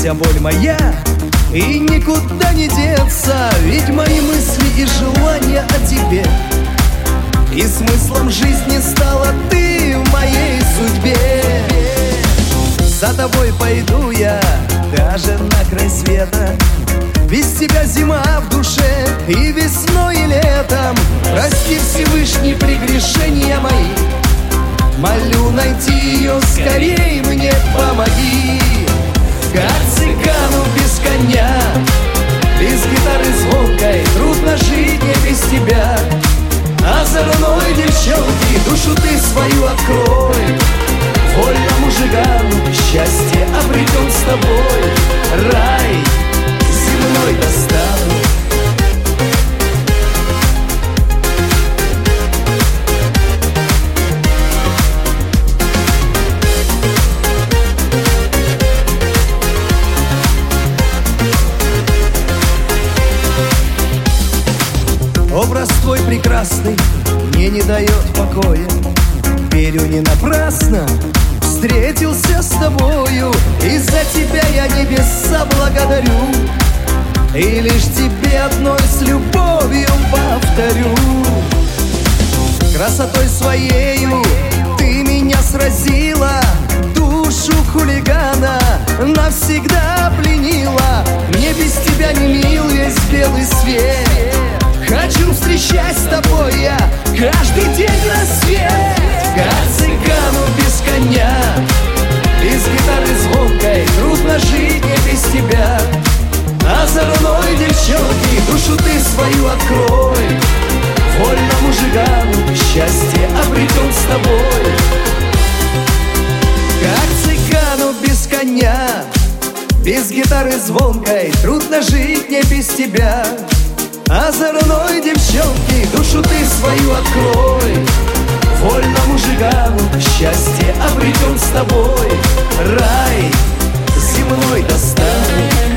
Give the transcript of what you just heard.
вся боль моя, и никуда не деться. Ведь мои мысли и желания о тебе, и смыслом жизни стала ты в моей судьбе. За тобой пойду я даже на край света. Без тебя зима в душе и весной, и летом. Прости, Всевышний, прегрешения мои. Молю найти ее скорей, мне помоги. Как цыгану без коня, без гитары звонкой, трудно жить не без тебя. Озорной девчонки, душу ты свою открой. Вольному жигану счастье обретем с тобой. Рай земной достану. Образ твой прекрасный мне не дает покоя. Верю, не напрасно встретился с тобою. И за тебя я небеса благодарю, и лишь тебе одной с любовью повторю. Красотой своею ты меня сразила, душу хулигана навсегда пленила. Мне без тебя не мил весь белый свет. Хочу встречать с тобой я каждый день рассвет. Как цыгану без коня, без гитары звонкой, трудно жить не без тебя. Озорной девчонки, душу ты свою открой. Вольному жигану счастье обретем с тобой. Как цыгану без коня, без гитары звонкой, трудно жить не без тебя. Озорной девчонки, душу ты свою открой. Вольному жигану счастье обретем с тобой. Рай земной достану.